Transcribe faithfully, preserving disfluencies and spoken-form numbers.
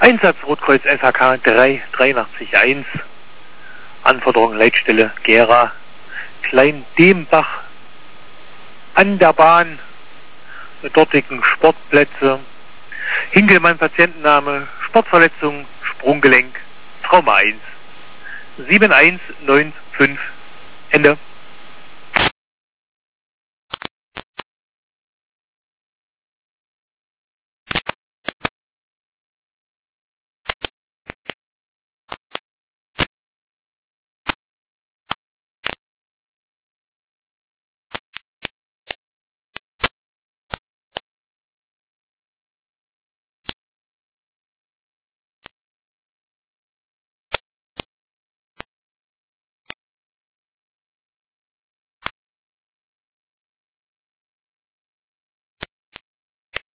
Einsatz Rotkreuz S H K drei dreiundachtzig eins. Anforderung Leitstelle Gera, Klein-Dembach, an der Bahn, dortigen Sportplätze, Hinkelmann Patientenname, Sportverletzung, Sprunggelenk, Trauma eins. sieben eins neun fünf, Ende.